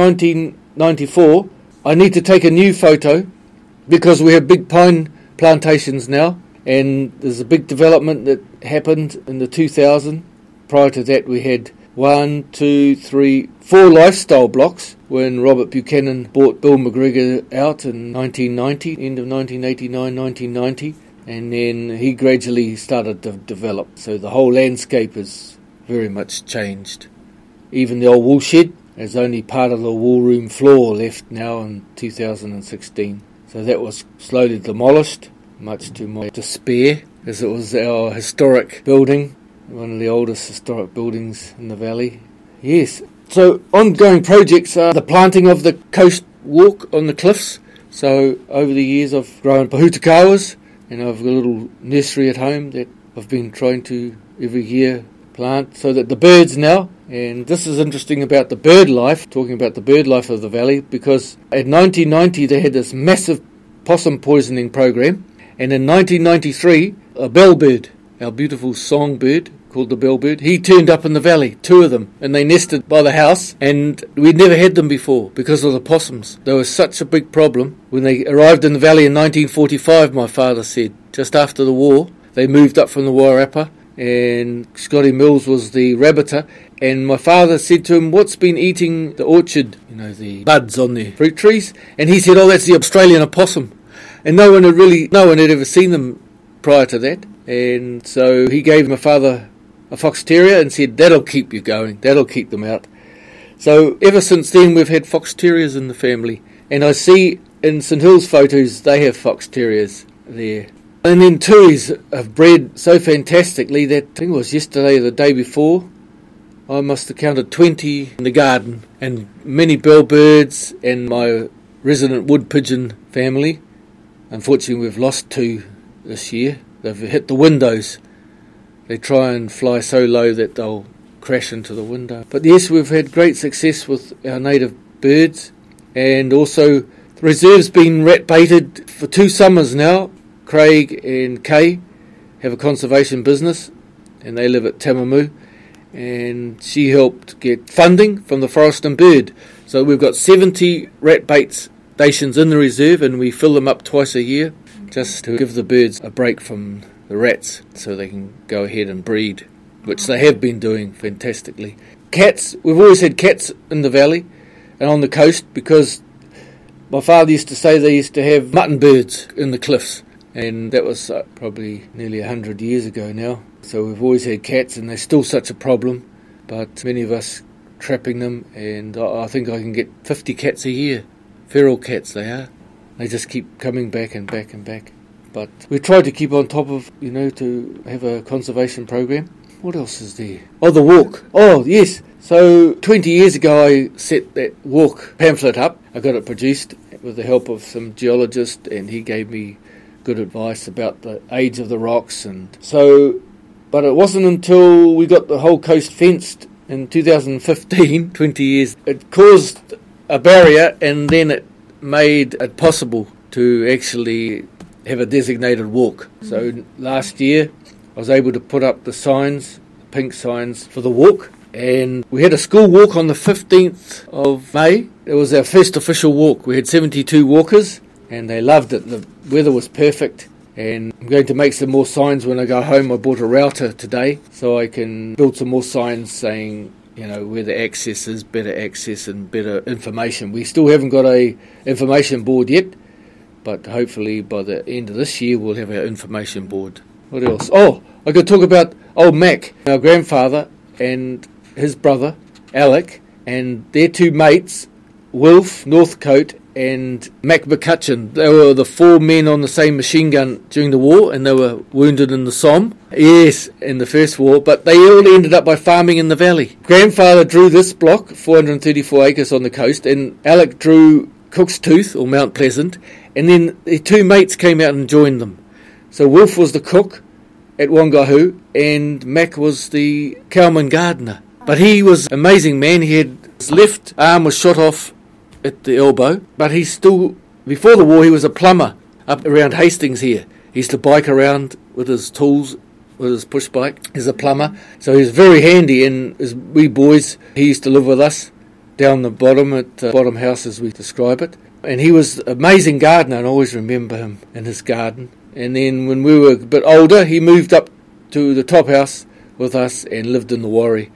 1994, I need to take a new photo because we have big pine plantations now, and there's a big development that happened in the 2000. Prior to that we had 4 lifestyle blocks when Robert Buchanan bought Bill McGregor out in 1990, end of 1989, 1990, and then he gradually started to develop. So the whole landscape has very much changed. Even the old wool shed, there's only part of the wool room floor left now in 2016. So that was slowly demolished, much to my despair, as it was our historic building, one of the oldest historic buildings in the valley. Yes. So ongoing projects are the planting of the coast walk on the cliffs. So over the years I've grown pahutakawas, and I've got a little nursery at home that I've been trying to every year plant so that the birds now, and this is interesting about the bird life, talking about the bird life of the valley, because in 1990 they had this massive possum poisoning program, and in 1993 a bellbird, our beautiful songbird called the bellbird, he turned up in the valley, 2 of them, and they nested by the house, and we'd never had them before because of the possums. They were such a big problem. When they arrived in the valley in 1945, my father said, just after the war, they moved up from the Wairarapa, and Scotty Mills was the rabbiter, and my father said to him, what's been eating the orchard, the buds on the fruit trees? And he said, oh, that's the Australian opossum. And no one had ever seen them prior to that. And so he gave my father a fox terrier and said, that'll keep you going, that'll keep them out. So ever since then we've had fox terriers in the family, and I see in St Hills photos they have fox terriers there. And then tuis have bred so fantastically that I think it was yesterday or the day before, I must have counted 20 in the garden, and many bellbirds and my resident wood pigeon family. Unfortunately we've lost 2 this year. They've hit the windows. They try and fly so low that they'll crash into the window. But yes, we've had great success with our native birds, and also the reserve's been rat baited for 2 summers now. Craig and Kay have a conservation business, and they live at Tamamu, and she helped get funding from the Forest and Bird. So we've got 70 rat bait stations in the reserve, and we fill them up twice a year just to give the birds a break from the rats so they can go ahead and breed, which they have been doing fantastically. Cats, we've always had cats in the valley and on the coast, because my father used to say they used to have mutton birds in the cliffs, and that was probably nearly 100 years ago now. So we've always had cats, and they're still such a problem, but many of us trapping them, and I think I can get 50 cats a year. Feral cats they are. They just keep coming back and back and back. But we tried to keep on top of, to have a conservation program. What else is there? Oh, the walk. Oh, yes. So 20 years ago I set that walk pamphlet up. I got it produced with the help of some geologist, and he gave me good advice about the age of the rocks. But it wasn't until we got the whole coast fenced in 2015, 20 years, it caused a barrier, and then it made it possible to actually have a designated walk. So last year I was able to put up the signs, pink signs for the walk, and we had a school walk on the 15th of May. It was our first official walk. We had 72 walkers, and they loved it. The weather was perfect, and I'm going to make some more signs when I go home. I bought a router today so I can build some more signs saying where the access is, better access and better information. We still haven't got a information board yet, but hopefully by the end of this year we'll have our information board. What else? Oh, I could talk about old Mac, our grandfather, and his brother, Alec, and their 2 mates, Wilf Northcote and Mac McCutcheon. They were the 4 men on the same machine gun during the war, and they were wounded in the Somme. Yes, in the First War, but they all ended up by farming in the valley. Grandfather drew this block, 434 acres on the coast, and Alec drew Cook's Tooth, or Mount Pleasant, and then their 2 mates came out and joined them. So Wilf was the cook at Wangahu, and Mac was the cowman gardener. But he was an amazing man. His left arm was shot off at the elbow, but he's still, before the war he was a plumber up around Hastings here. He used to bike around with his tools, with his push bike as a plumber, so he was very handy. And as we boys, he used to live with us down the bottom at bottom house as we describe it, and he was an amazing gardener, and I always remember him in his garden. And then when we were a bit older, he moved up to the top house with us and lived in the Warri.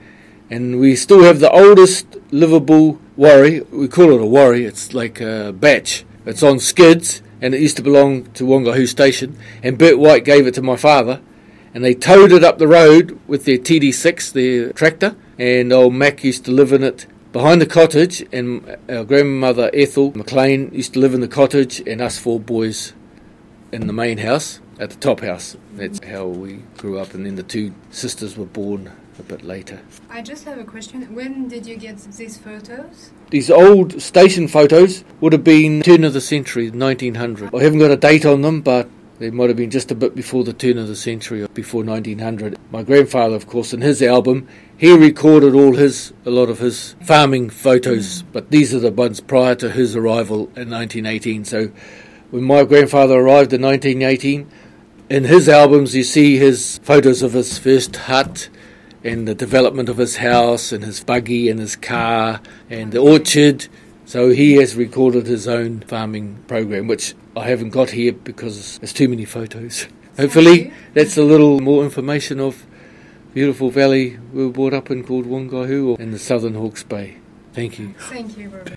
And we still have the oldest livable warri. We call it a warri. It's like a batch. It's on skids, and it used to belong to Wangahoo Station. And Bert White gave it to my father, and they towed it up the road with their TD6, their tractor. And old Mac used to live in it behind the cottage, and our grandmother Ethel McLean used to live in the cottage, and us 4 boys in the main house at the top house. That's how we grew up, and then the 2 sisters were born a bit later.
I just have a question. When did you get these photos?
These old station photos would have been turn of the century, 1900. I haven't got a date on them, but they might have been just a bit before the turn of the century, or before 1900. My grandfather, of course, in his album, he recorded a lot of his farming photos, but these are the ones prior to his arrival in 1918. So when my grandfather arrived in 1918, in his albums you see his photos of his first hut and the development of his house and his buggy and his car and the orchard. So he has recorded his own farming program, which I haven't got here because there's too many photos. Hopefully that's a little more information of beautiful valley we were brought up in called Wangahoo in the southern Hawke's Bay. Thank you.
Thank you, Robert.